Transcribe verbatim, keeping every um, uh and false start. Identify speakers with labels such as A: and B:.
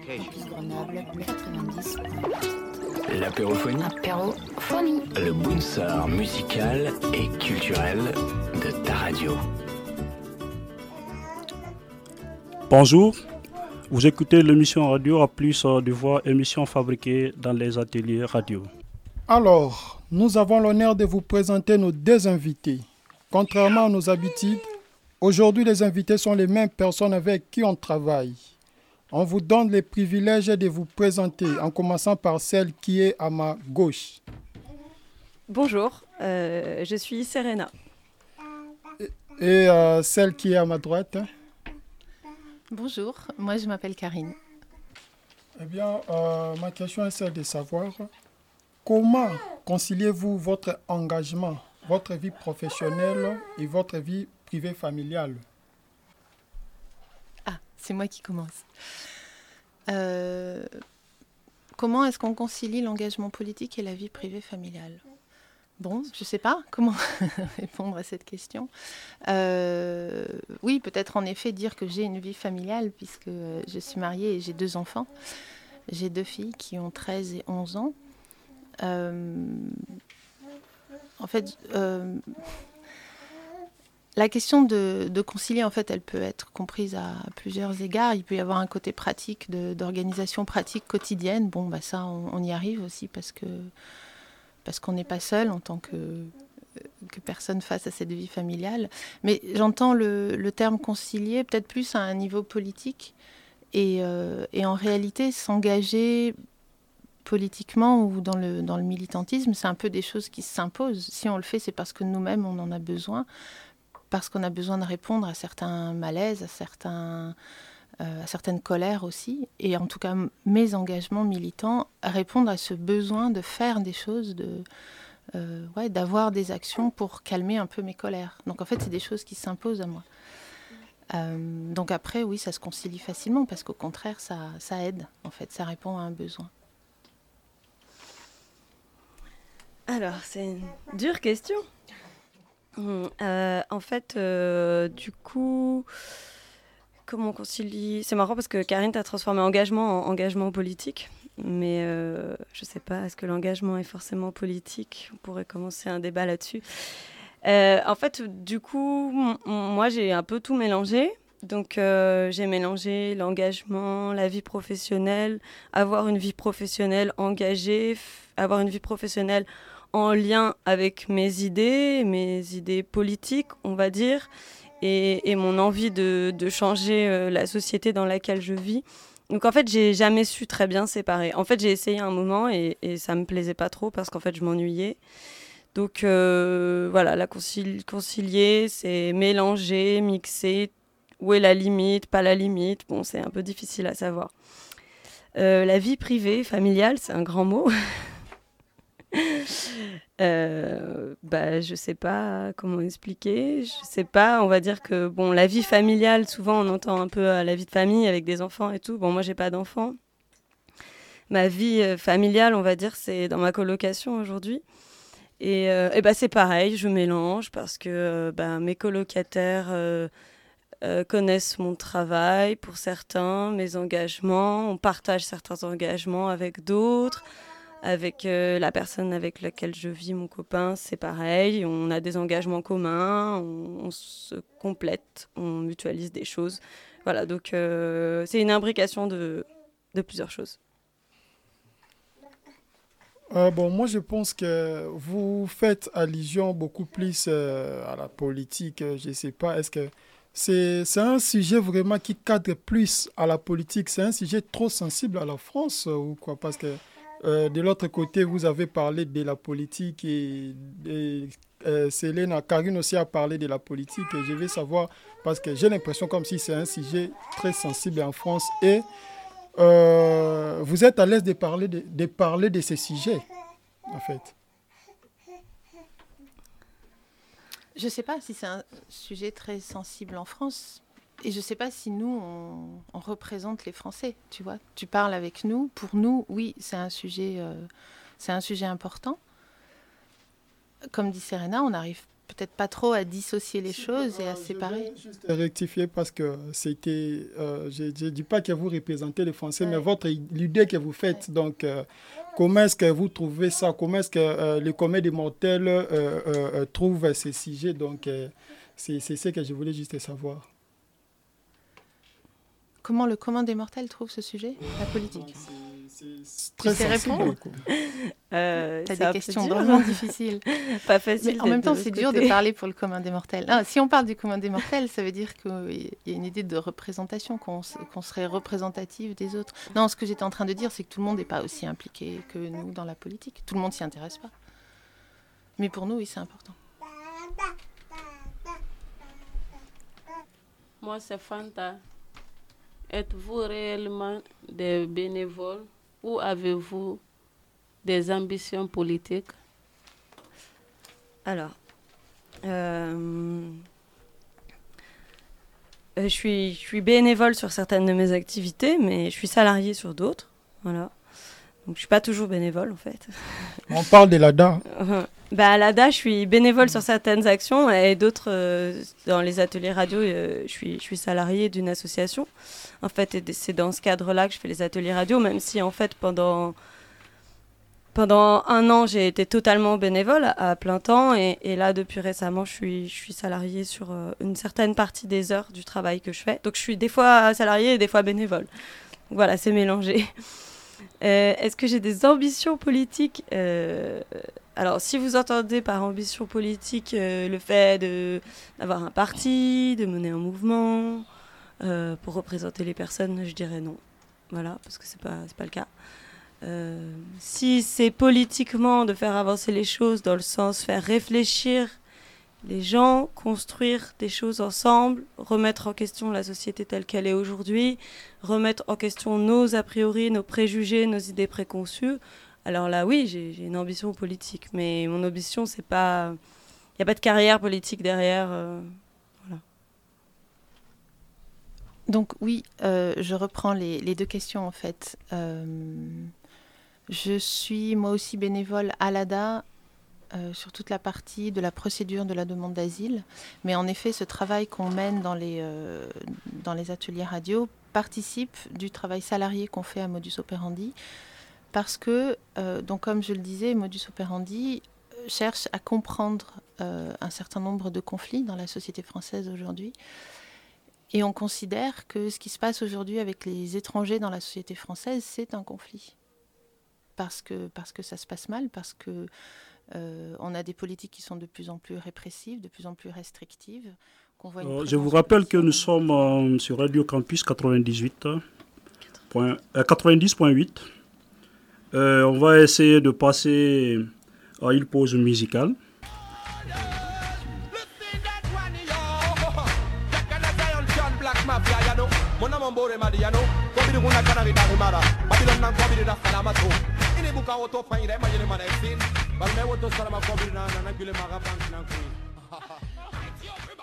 A: Campus Grenoble quatre-vingt-dix.
B: L'apérophonie.
A: Apérophonie.
B: Le boonsard musical et culturel de ta radio.
C: Bonjour, vous écoutez l'émission radio à plus de voix, émission fabriquée dans les ateliers radio.
D: Alors, nous avons l'honneur de vous présenter nos deux invités. Contrairement à nos habitudes, aujourd'hui les invités sont les mêmes personnes avec qui on travaille. On vous donne le privilège de vous présenter, en commençant par celle qui est à ma gauche.
E: Bonjour, euh, je suis Serena.
D: Et, et euh, celle qui est à ma droite.
F: Bonjour, moi je m'appelle Karine.
D: Eh bien, euh, ma question est celle de savoir comment conciliez-vous votre engagement, votre vie professionnelle et votre vie privée familiale?
F: Ah, c'est moi qui commence. Euh, comment est-ce qu'on concilie l'engagement politique et la vie privée familiale? Bon, je ne sais pas comment répondre à cette question. Euh, oui, peut-être en effet dire que j'ai une vie familiale puisque je suis mariée et j'ai deux enfants. J'ai deux filles qui ont treize et onze ans. Euh, en fait, euh, la question de, de concilier, en fait, elle peut être comprise à plusieurs égards. Il peut y avoir un côté pratique, de, d'organisation pratique quotidienne. Bon, bah ça, on, on y arrive aussi parce que parce qu'on n'est pas seul en tant que, que personne face à cette vie familiale. Mais j'entends le, le terme concilier peut-être plus à un niveau politique et, euh, et en réalité s'engager politiquement ou dans le, dans le militantisme, c'est un peu des choses qui s'imposent. Si on le fait, c'est parce que nous-mêmes, on en a besoin, parce qu'on a besoin de répondre à certains malaises, à, certains, euh, à certaines colères aussi. Et en tout cas, mes engagements militants répondent à ce besoin de faire des choses, de, euh, ouais, d'avoir des actions pour calmer un peu mes colères. Donc en fait, c'est des choses qui s'imposent à moi. Euh, donc après, oui, ça se concilie facilement parce qu'au contraire, ça, ça aide. En fait, ça répond à un besoin.
E: Alors, c'est une dure question. Euh, en fait, euh, du coup, comment on concilie? C'est marrant parce que Karine t'a transformé engagement en engagement politique. Mais euh, je ne sais pas, est-ce que l'engagement est forcément politique? On pourrait commencer un débat là-dessus. Euh, en fait, du coup, m- moi, j'ai un peu tout mélangé. Donc, euh, j'ai mélangé l'engagement, la vie professionnelle, avoir une vie professionnelle engagée, f- avoir une vie professionnelle en lien avec mes idées, mes idées politiques, on va dire, et, et mon envie de, de changer euh, la société dans laquelle je vis. Donc en fait, j'ai jamais su très bien séparer. En fait, j'ai essayé un moment et, et ça me plaisait pas trop parce qu'en fait, je m'ennuyais. Donc euh, voilà, la concili- concilier, c'est mélanger, mixer. Où est la limite, pas la limite? Bon, c'est un peu difficile à savoir. Euh, la vie privée, familiale, c'est un grand mot. Euh, bah, je sais pas comment expliquer. Je sais pas. On va dire que bon, la vie familiale, souvent on entend un peu euh, la vie de famille avec des enfants et tout. Bon, moi j'ai pas d'enfants. Ma vie euh, familiale, on va dire, c'est dans ma colocation aujourd'hui. Et, euh, et bah c'est pareil, je mélange parce que euh, bah, mes colocataires euh, euh, connaissent mon travail pour certains, mes engagements. On partage certains engagements avec d'autres. Avec euh, la personne avec laquelle je vis, mon copain, c'est pareil. On a des engagements communs, on, on se complète, on mutualise des choses. Voilà, donc euh, c'est une imbrication de, de plusieurs choses.
D: Euh, bon, moi, je pense que vous faites allusion beaucoup plus euh, à la politique. euh, Je ne sais pas, est-ce que c'est, c'est un sujet vraiment qui cadre plus à la politique? C'est un sujet trop sensible à la France euh, ou quoi? Parce que euh, de l'autre côté, vous avez parlé de la politique et, et euh, Célène, Karine aussi a parlé de la politique. Et je veux savoir, parce que j'ai l'impression comme si c'est un sujet très sensible en France et Euh, vous êtes à l'aise de parler de, de parler de ces sujets, en fait.
F: Je ne sais pas si c'est un sujet très sensible en France. Et je ne sais pas si nous, on, on représente les Français, tu vois. Tu parles avec nous. Pour nous, oui, c'est un sujet, euh, c'est un sujet important. Comme dit Serena, on n'arrive peut-être pas trop à dissocier les choses et à
D: je
F: séparer.
D: vais juste rectifier parce que c'était, euh, je ne dis pas que vous représentez les Français, ouais. mais votre l'idée que vous faites. Ouais. Donc, euh, comment est-ce que vous trouvez ça? Comment est-ce que euh, le commun des mortels euh, euh, trouve ces sujets? Donc, euh, c'est, c'est ce que je voulais juste savoir.
F: Comment le commun des mortels trouve ce sujet, la politique?
D: C'est très
F: tu sais répondre.
E: euh,
F: Tu as des questions vraiment difficiles.
E: Pas facile.
F: Mais en même temps, c'est dur de parler pour le commun des mortels. Non, si on parle du commun des mortels, ça veut dire qu'il y a une idée de représentation, qu'on, qu'on serait représentatif des autres. Non, ce que j'étais en train de dire, c'est que tout le monde n'est pas aussi impliqué que nous dans la politique. Tout le monde ne s'y intéresse pas. Mais pour nous, oui, c'est important.
G: Moi, c'est Fanta. Êtes-vous réellement des bénévoles ou avez-vous des ambitions politiques?
E: Alors, euh, je suis, je suis bénévole sur certaines de mes activités, mais je suis salariée sur d'autres. Voilà. Donc, je ne suis pas toujours bénévole, en fait.
D: On parle de l'A D A.
E: Bah, à l'A D A, je suis bénévole sur certaines actions et d'autres, euh, dans les ateliers radio, euh, je suis, je suis salariée d'une association. En fait, et c'est dans ce cadre-là que je fais les ateliers radio, même si, en fait, pendant, pendant un an, j'ai été totalement bénévole à, à plein temps. Et, et là, depuis récemment, je suis, je suis salariée sur euh, une certaine partie des heures du travail que je fais. Donc, je suis des fois salariée et des fois bénévole. Donc, voilà, c'est mélangé. Euh, est-ce que j'ai des ambitions politiques? euh, Alors, si vous entendez par ambition politique euh, le fait de, d'avoir un parti, de mener un mouvement, euh, pour représenter les personnes, je dirais non. Voilà, parce que c'est pas, c'est pas le cas. Euh, si c'est politiquement de faire avancer les choses dans le sens faire réfléchir les gens, construire des choses ensemble, remettre en question la société telle qu'elle est aujourd'hui, remettre en question nos a priori, nos préjugés, nos idées préconçues. Alors là, oui, j'ai, j'ai une ambition politique, mais mon ambition, c'est pas... Il n'y a pas de carrière politique derrière. Euh, voilà.
F: Donc oui, euh, je reprends les, les deux questions en fait. Euh, je suis moi aussi bénévole à l'A D A, Euh, sur toute la partie de la procédure de la demande d'asile. Mais en effet, ce travail qu'on mène dans les, euh, dans les ateliers radio participe du travail salarié qu'on fait à Modus Operandi. Parce que, euh, donc comme je le disais, Modus Operandi cherche à comprendre euh, un certain nombre de conflits dans la société française aujourd'hui. Et on considère que ce qui se passe aujourd'hui avec les étrangers dans la société française, c'est un conflit. Parce que, parce que ça se passe mal, parce que Euh, on a des politiques qui sont de plus en plus répressives, de plus en plus restrictives. Qu'on voit
C: euh, je vous rappelle que nous sommes euh, sur Radio Campus quatre-vingt-dix-huit point huit. Euh, on va essayer de passer à une pause musicale.
H: Buka auto fain de majele mana sin balme auto salama ko birna na gule maga bank nan ko